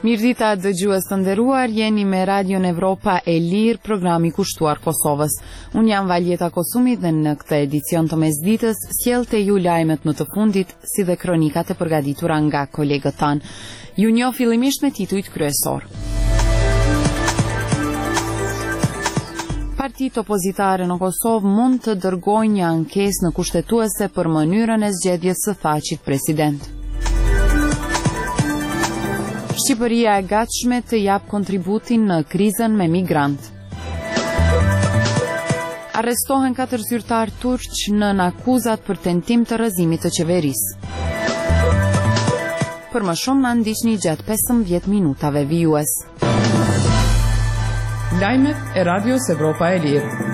Mirëdita dëgjues të nderuar, jeni me Radion Evropa e Lirë, programi kushtuar Kosovës. Unë jam Valjeta Kosumit dhe në këtë edicion të mesditës sjell te ju lajmet më të fundit, si dhe kronikat e përgatitura nga kolegët tanë. Ju njoh fillimisht me titujt kryesor. Partitë opozitare në Kosovë mund të dërgojnë një ankesë në kushtetuese për mënyrën e zgjedhjes së faqit president. Shqipëria e gatshme të jap kontributin në krizën me migrant. Arrestohen 4 zyrtar turq në akuzat për tentim të rrëzimit të qeverisë. Për më shumë na ndiqni gjatë 15 minutave vijues. Lajmet e Radios Evropa e Lirë.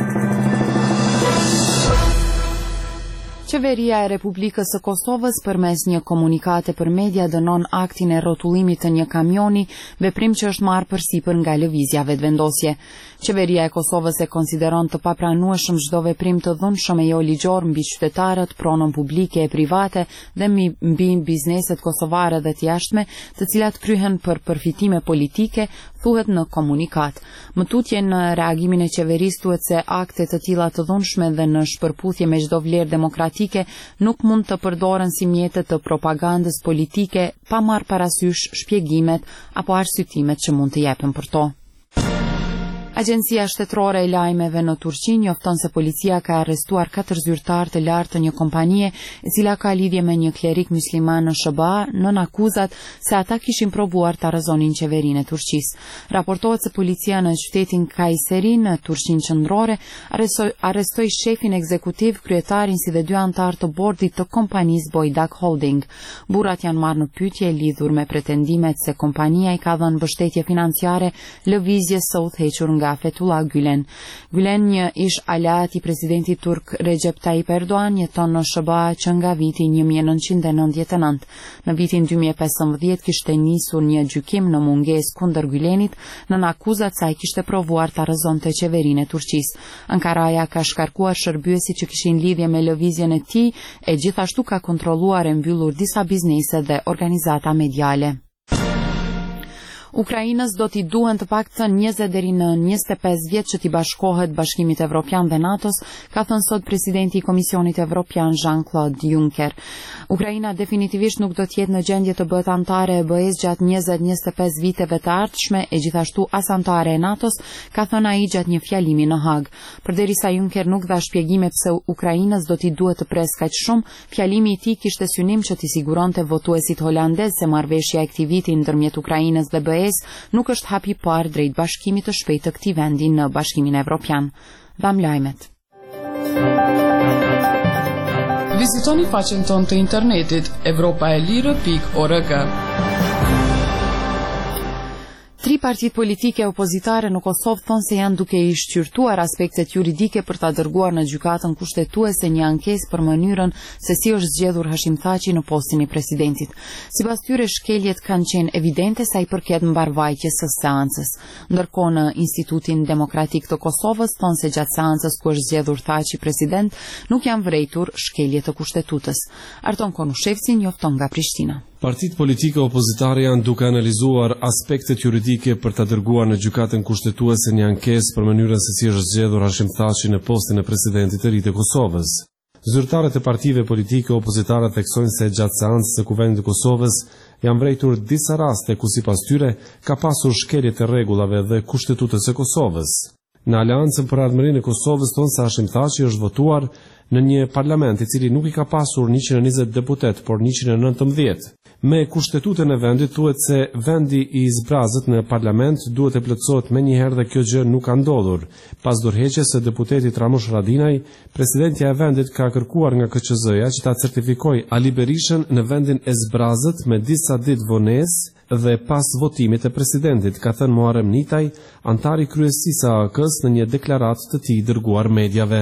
Qeveria e Republikës së Kosovës përmes një komunikate për media dënon aktin e rrotullimit të një kamioni, veprim që është marrë përsipër nga lëvizja vetëvendosje. Qeveria e Kosovës e konsideron të papranueshëm çdo veprim të dhunshëm e jo ligjor mbi qytetarët, pronën publike e private dhe mbi bizneset kosovare dhe të jashtme, të cilat kryhen për përfitime politike, thuhet në komunikat. Më tutje në reagimin e qeverisë thuhet se akte të tilla të dhunshme dhe në shpërputhje me çdo vlerë demokratike nuk mund të përdoren si mjete të propagandës politike pa marrë parasysh shpjegimet apo arsyetimet që mund të jepen për to. Agjencia shtetërore e lajmeve në Turqi njofton se policia ka arrestuar 4 zyrtar të lartë të një kompanie e cila ka lidhje me një klerik musliman në SBA nën akuzat se ata kishin provuar ta rrëzonin qeverinë e Turqisë. Raportohet se policia në qytetin Kayseri në Turqinë qendrore arrestoi shefin ekzekutiv, kryetarin si dhe 2 anëtar të bordit të kompanisë Boydak Holding. Burrat janë marrë në pyetje lidhur me pretendimet se kompania i ka dhënë mbështetje financiare lëvizjes së udhëhequr nga Fethullah Gülen. Gülen, një ish aleat i presidentit turk Recep Tayyip Erdogan, jeton në SBA që nga viti 1999. Në vitin 2015 kishte nisur një gjykim në mungesë kundër Gülenit nën akuzat se ai kishte provuar ta rrëzonte qeverinë e Turqisë. Ankaraja ka shkarkuar shërbyesit që kishin lidhje me lëvizjen e tij e gjithashtu ka kontrolluar e mbyllur disa biznese dhe organizata mediale. Ukrainës do t'i duhen të paktën 20 deri në 25 vjet që t'i bashkohet Bashkimit Evropian dhe NATO-s, ka thënë sot presidenti i Komisionit Evropian Jean-Claude Juncker. Ukraina definitivisht nuk do të jetë në gjendje të bëhet anëtare e BE-s gjatë 20-25 viteve të ardhshme e gjithashtu as anëtare e NATO-s, ka thënë ai gjatë një fjalimi në Hag. Përderisa Juncker nuk dha shpjegime pse Ukrainës do t'i duhet të presë kaq shumë, fjalimi i tij kishte synim që t'i siguronte votuesit holandez se marrëveshja e këtij viti ndërmjet Ukrainës dhe BE-s nuk është hapi i parë drejt bashkimit të shpejtë të këtij vendi në Bashkimin Evropian. Dham lajmet. Vizitoni faqen tonë të internetit evropaelire.org. 3 partitë politike opozitare në Kosovë thonë se janë duke i shqyrtuar aspektet juridike për ta dërguar në gjykatën kushtetuese një ankesë për mënyrën se si është zgjedhur Hashim Thaçi në postin e presidentit. Sipas tyre, shkeljet kanë qenë evidente sa i përket mbarvajtjes së seancës. Ndërkohë në Institutin Demokratik të Kosovës thonë se gjatë seancës ku është zgjedhur Thaçi president nuk janë vërejtur shkeljet të kushtetutës. Arton Konushevci njofton nga Prishtina. Partitë politike opozitare janë duke analizuar aspektet juridike për ta dërguar në gjykatën kushtetuese një ankesë për mënyrën se si është zgjedhur Hashim Thaçi në postin e presidentit të ri të Kosovës. Zyrtarët e partive politike opozitare theksojnë se gjatë seancës së Kuvendit të Kosovës janë vrejtur disa raste ku sipas tyre ka pasur shkelje të rregullave dhe kushtetutës së Kosovës. Në Aleancën për Ardhmërinë e Kosovës thonë se Hashim Thaçi është votuar në një parlament i cili nuk i ka pasur 120 deputet, por 119. Me kushtetutën e vendit thuhet se vendi i zbrazët në parlament duhet të plotësohet menjëherë dhe kjo gjë nuk ka ndodhur. Pas dorëheqjes së deputetit Ramush Haradinaj, presidentja e vendit ka kërkuar nga KQZ-ja që ta certifikojë Ali Berishën në vendin e zbrazët me disa ditë vonesë dhe pas votimit të presidentit, ka thënë Muharrem Nitaj, antari kryesisë së AK-s në një deklaratë të tij dërguar mediave.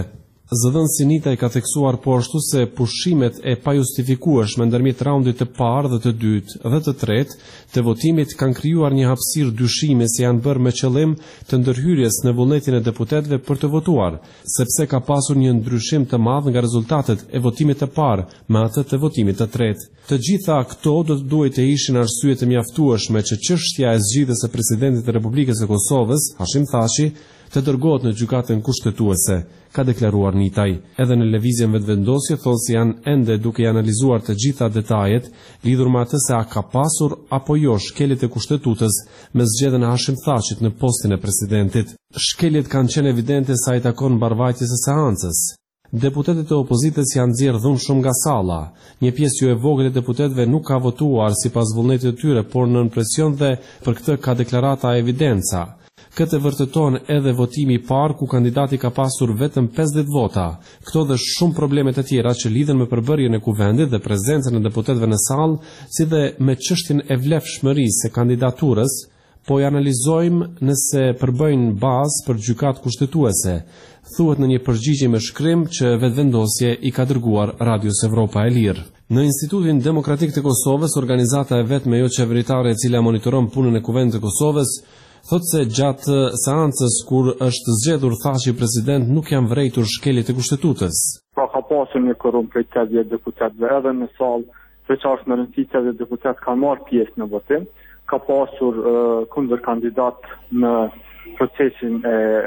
Zëdhënësi Sinita ka theksuar po ashtu se pushimet e pajustifikueshme ndërmjet raundit të parë dhe të dytë dhe të tretë të votimit kanë krijuar një hapësirë dyshime se janë bërë me qëllim të ndërhyrjes në vullnetin e deputetëve për të votuar, sepse ka pasur një ndryshim të madh nga rezultatet e votimit të parë me atë të votimit të tretë. Të gjitha këto do të duhet të ishin arsye të mjaftueshme që çështja e zgjidhjes së presidentit të Republikës së Kosovës, Hashim Thaçi, të dërgohet në gjykatën kushtetuese, ka deklaruar Nitaj. Edhe në lëvizjen vetvendosje thonë se janë ende duke analizuar të gjitha detajet lidhur me atë se a ka pasur apo jo shkeljet e kushtetutës me zgjedhjen e Hashim Thaçit në postin e presidentit. Shkeljet kanë qenë evidente sa i takon mbarvajtjes së seancës. Deputetët e opozitës janë nxjerrë dhunë shumë nga salla. Një pjesë jo e vogël e deputetëve nuk ka votuar sipas vullnetit të tyre, por nën presion dhe për këtë ka deklarata evidenca. Këtë vërteton edhe votimi i parë ku kandidati ka pasur vetëm 50 vota. Këto dhe shumë probleme të tjera që lidhen me përbërjen e kuvendit dhe prezencën e deputetëve në sallë, si dhe me çështjen e vlefshmërisë së kandidaturës, po i analizojmë nëse përbëjnë bazë për gjykatë kushtetuese, thuhet në një përgjigje me shkrim që vetvendosje i ka dërguar Radios Evropa e Lirë. Në Institutin Demokratik të Kosovës, organizata e vetme jo qeveritare e cila monitoron punën e Kuvendit të Kosovës, thotë se gjatë seancës kur është zgjedhur Thaçi president nuk janë vrejtur shkeljet e kushtetues. Pra ka pasur një korruptivitet e deputetëve edhe në sallë, veçanërisht në rëndësi që deputetët kanë marrë pjesë në votim, ka pasur kundër kandidat në procesin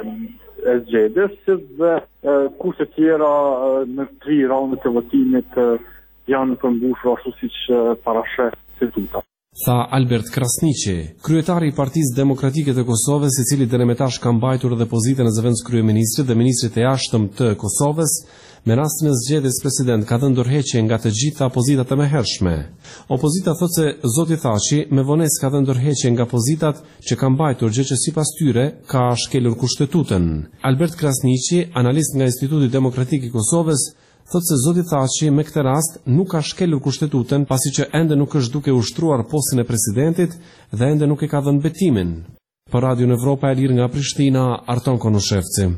e zgjedhjes dhe kurse tjera në 3 raundet e votimit janë përmbushur ashtu siç parasheh statuta. Tha Albert Krasniqi, kryetari i Partisë Demokratike të Kosovës, i cili deri më tash ka mbajtur edhe pozitën e zëvendës kryeministrit dhe ministrit e jashtëm të Kosovës, me rastin e zgjedhjes president ka dhënë ndërheqje nga të gjitha pozitat e mëhershme. Opozita thotë se zoti Thaçi me vonesë ka dhënë ndërheqje nga pozitat që ka mbajtur, gjë që sipas tyre ka shkelur kushtetuën. Albert Krasniqi, analist nga Instituti Demokratik i Kosovës, thotë se zoti Thaçi me këtë rast nuk ka shkelur kushtetuën pasi që ende nuk është duke ushtruar postin e presidentit dhe ende nuk e ka dhënë betimin. Për Radion Evropa e Lirë nga Prishtina, Arton Konushevci.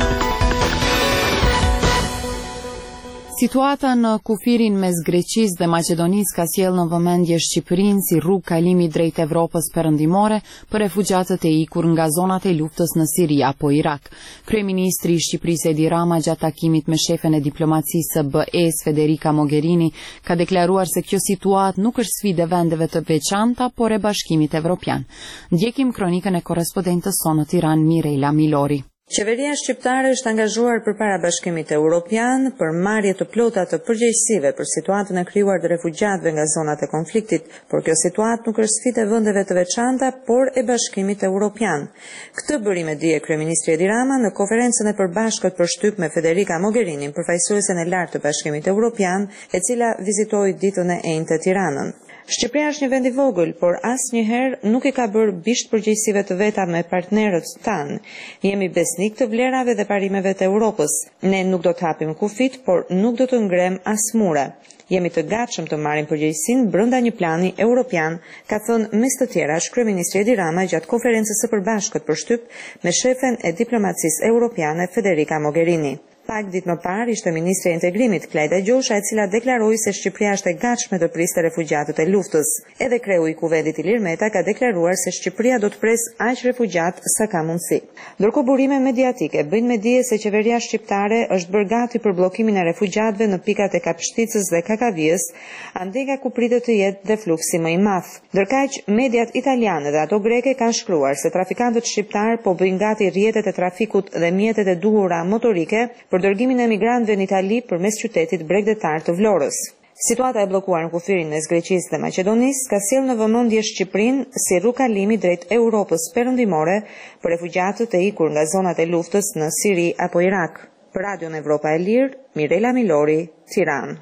Situata në kufirin mes Greqisë dhe Maqedonisë ka sjellë në vëmendje Shqipërinë si rrugë kalimi drejt Evropës perëndimore për refugjatët e ikur nga zonat e luftës në Siri apo Irak. Kryeministri i Shqipërisë Edi Rama gjatë takimit me shefen e diplomacisë së BE-s Federica Mogherini ka deklaruar se kjo situatë nuk është sfidë vendeve të veçanta, por e Bashkimit Evropian. Ndjekim kronikën e korrespondentës sonë në Tiranë Mirela Milori. Qeveria shqiptare është angazhuar përpara Bashkimit Evropian për marrje të plota të përgjegjësive për situatën e krijuar të refugjatëve nga zonat e konfliktit, por kjo situatë nuk është sfidë e vendeve të veçanta, por e Bashkimit Evropian. Këtë bëri me dije kryeministri Edi Rama në konferencën e përbashkët për shtyp me Federica Mogherini, përfaqësuesen e lartë të Bashkimit Evropian, e cila vizitoi ditën e enjtë Tiranën. Shqipëria është një vend i vogël, por asnjëherë nuk i ka bërë bisht përgjegjësive të veta me partnerët tanë. Jemi besnik të vlerave dhe parimeve të Europës. Ne nuk do të hapim kufit, por nuk do të ngrem as mure. Jemi të gatshëm të marrim përgjegjësinë brenda një plani europian, ka thënë mes të tjerash kryeministri Edi Rama gjatë konferencës së përbashkët për shtyp me shefen e diplomacisë europiane Federica Mogherini. Pak ditë më parë ishte ministri e integrimit Klajda Gjosha, e cila deklaroi se Shqipëria është e gatshme të priste refugjatët e luftës. Edhe kreu i Kuvendit Ilir Meta ka deklaruar se Shqipëria do të presë aq refugjat sa ka mundësi. Ndërkohë burime mediatike bëjnë me dije se qeveria shqiptare është bërë gati për bllokimin e refugjatëve në pikat e Kapshticës dhe Kakavijës, ande nga ku pritet të jetë dhe fluksi më i madh. Ndërkaq mediat italiane dhe ato greke kanë shkruar se trafikantët shqiptar po bëjnë gati rrjetet e trafikut dhe mjetet e duhura motorike për dërgimin e emigrantëve në Itali përmes qytetit bregdetar të Vlorës. Situata e bllokuar në kufirin mes Greqisë dhe Maqedonisë ka sjellë në vëmendje Shqipërinë si rrugë kalimi drejt Europës perëndimore për refugjatët e ikur nga zonat e luftës në Siri apo Irak. Për Radion Evropa e Lirë, Mirela Milori, Tiranë.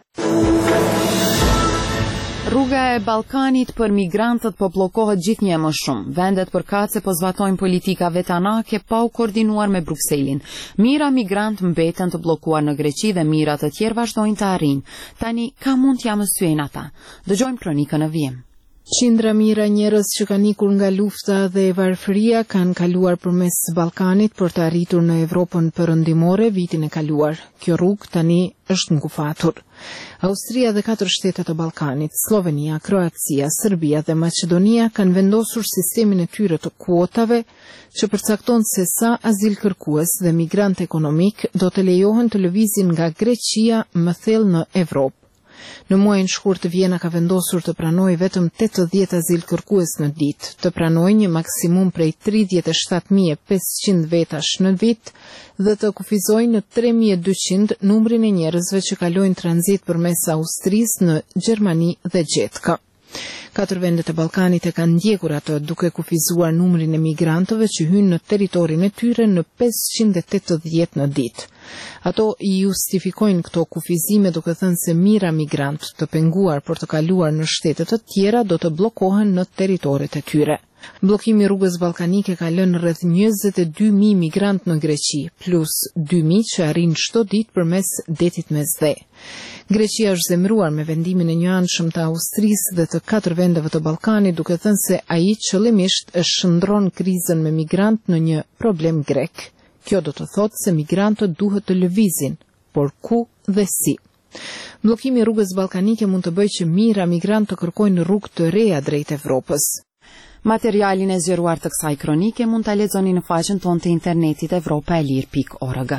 Rruga e Ballkanit për migrantët po bllokohet gjithnjë më shumë. Vendet përkatëse po zbatojnë politika vetanake pa u koordinuar me Brukselin. Mijëra migrantë mbeten të bllokuar në Greqi dhe mijëra të tjerë vazhdojnë të arrijnë. Tani ka mund t'ja mësyejnë ata. Dëgjojmë kronikën në vijim. Qindra mijëra njerëz që kanë ikur nga lufta dhe varfëria kanë kaluar përmes Ballkanit për të arritur në Evropën perëndimore vitin e kaluar. Kjo rrugë tani është ngufatur. Austria dhe 4 shtete të Ballkanit, Slovenia, Kroacia, Serbia dhe Maqedonia kanë vendosur sistemin e tyre të kuotave që përcakton se sa azilkërkues dhe migrant ekonomik do të lejohen të lëvizin nga Greqia më thellë në Evropë. Në muajin shkurt Vjena ka vendosur të pranojë vetëm 80 azilkërkues në ditë, të pranojë një maksimum prej 37.500 vetash në vit dhe të kufizojë në 3.200 numrin e njerëzve që kalojnë tranzit përmes Austrisë në Gjermani dhe Gjetka. 4 vendet e Ballkanit e kanë ndjekur atë duke kufizuar numrin e migrantëve që hynë në territorin e tyre në 580 në ditë. Ato i justifikojnë këto kufizime duke thënë se mijëra migrant të penguar për të kaluar në shtete të tjera do të bllokohen në territoret e tyre. Bllokimi i rrugës ballkanike ka lënë rreth 22.000 migrant në Greqi, plus 2.000 që arrin çdo ditë përmes detit Mesdhe. Greqia është zemëruar me vendimin e njëanshëm të Austrisë dhe të 4 vendeve të Ballkanit, duke thënë se ai qëllimisht e shndron krizën me migrant në një problem grek. Kjo do të thotë se migrantët duhet të lëvizin, por ku dhe si? Bllokimi i rrugës ballkanike mund të bëjë që mijëra migrant të kërkojnë rrugë të reja drejt Evropës. Materialin e zgjeruar të kësaj kronike mund ta lexoni në faqen tonë të internetit evropaelir.org.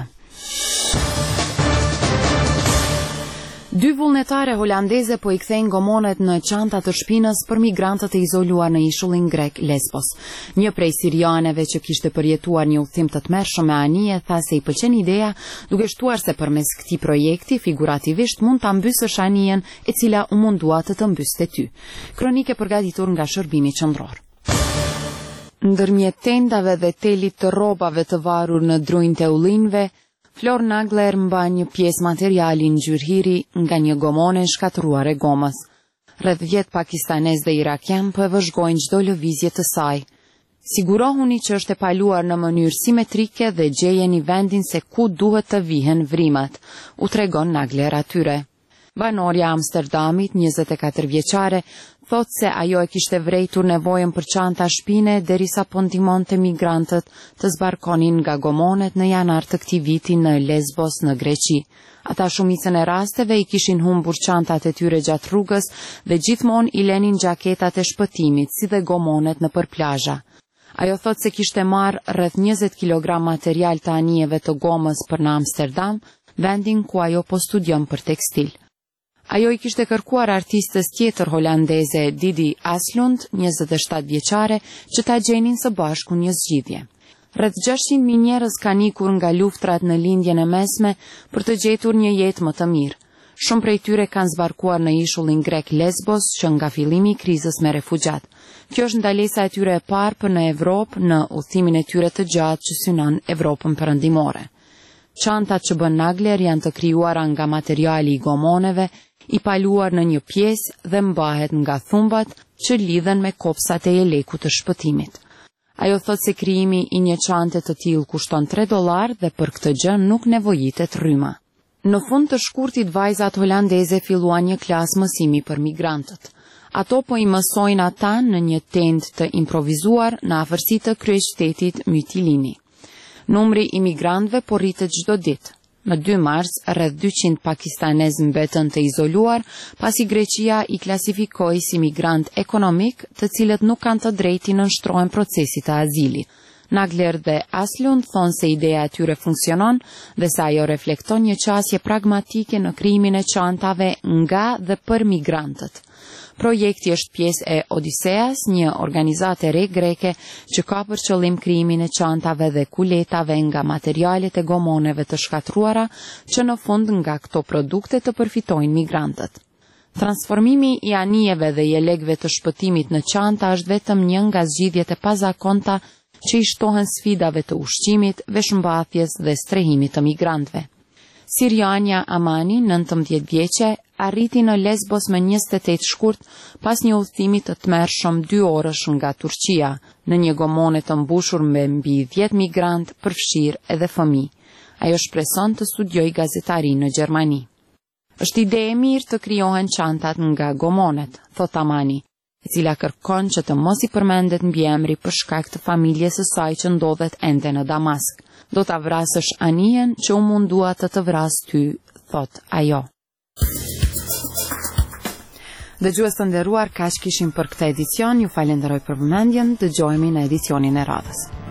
2 vullnetare holandeze po i kthejnë gomonet në çanta të shpinës për migrantët e izoluar në ishullin grek Lesbos. Një prej sirianeve që kishte përjetuar një udhtim të tmerrshëm me anije tha se i pëlqen ideja, duke shtuar se përmes këtij projekti figurativisht mund ta mbysësh anijen e cila u mundua të mbyste ty. Kronike përgatitur nga Shërbimi Qendror. Ndërmjet tendave dhe telit të rrobave të varur në drujnë të ullinjve, Flor Nagler mban një pjesë materiali ngjyrhiri nga një gomone shkatëruar e gomës. Rreth 10 pakistanez dhe irakian po e vëzhgojnë çdo lëvizje të saj. Sigurohuni që është e paluar në mënyrë simetrike dhe gjejeni vendin se ku duhet të vihen vrimat, u tregon Nagler atyre. Banorja Amsterdamit, 24 vjeçare, thot se ajo e kishte vrejtur nevojën për çanta shpine derisa po ndihmonte migrantët të zbarkonin nga gomonet në janar të këtij viti në Lesbos në Greqi. Ata shumicën e rasteve i kishin humbur çantat e tyre gjatë rrugës dhe gjithmonë i lenin xhaketat e shpëtimit, si dhe gomonet nëpër plazha. Ajo thot se kishte marrë rreth 20 kg material të anijeve të gomës për në Amsterdam, vendin ku ajo po studion për tekstil. Ajo i kishte kërkuar artistës tjetër holandeze Didi Aslund, 27 vjeçare, që ta gjenin së bashku një zgjidhje. Rreth 600.000 njerëz kanë ikur nga luftrat në lindjen e mesme për të gjetur një jetë më të mirë. Shumë prej tyre kanë zbarkuar në ishullin grek Lesbos, që nga fillimi i krizës me refugjat. Kjo është ndalesa e tyre e parë për në Evropë në udhëtimin e tyre të gjatë që synon Evropën perëndimore. Çantat që bën Nagler janë të krijuara nga materiali i gomoneve, i paluar në një pjesë dhe mbahet nga thumbat që lidhen me kopsat e jelekut të shpëtimit. Ajo thot se krijimi i një çante të tillë kushton $3 dhe për këtë gjë nuk nevojitet rryma. Në fund të shkurtit vajzat holandeze filluan një klasë mësimi për migrantët. Ato po i mësojnë ata në një tendë të improvizuar në afërsi të kryeqytetit Mytilini. Numri i migrantëve po rritet çdo ditë. Në 2 mars, rreth 200 pakistanez mbetën të izoluar, pasi Greqia i klasifikoi si migrant ekonomik, të cilët nuk kanë të drejtin nënshtrohen procesit të azilit. Nagler dhe Aslund thonë se ideja e tyre funksionon dhe se ajo reflekton një qasje pragmatike në krijimin e çantave nga dhe për migrantët. Projekti është pjesë e Odiseas, një organizatë e re greke që ka për qëllim krijimin e çantave dhe kuletave nga materialet e gomoneve të shkatruara, që në fund nga këto produkte të përfitojnë migrantët. Transformimi i anijeve dhe jelekëve të shpëtimit në çanta është vetëm një nga zgjidhjet e pazakonta që i shtohen sfidave të ushqimit, veshmbathjes dhe strehimit të migrantëve. Siriania Amani, 19 vjeçe, arriti në Lesbos me 28 shkurt pas një udhëtimi të tmerrshëm 2 orësh nga Turqia, në një gomone të mbushur me mbi 10 migrant, përfshirë edhe fëmijë. Ajo shpreson të studiojë gazetari në Gjermani. Është ide e mirë të krijohen çantat nga gomonet, thot Amani. e cila kërkon që të mos i përmendet mbiemri për shkak të familjes së saj që ndodhet ende në Damask. Do ta vrasësh anijen që u mundua të vras ty, thot ajo. Dëgjues të nderuar, kaq kishim për këtë edicion. Ju falenderoj për vëmendjen. Dëgjohemi në edicionin e radhës.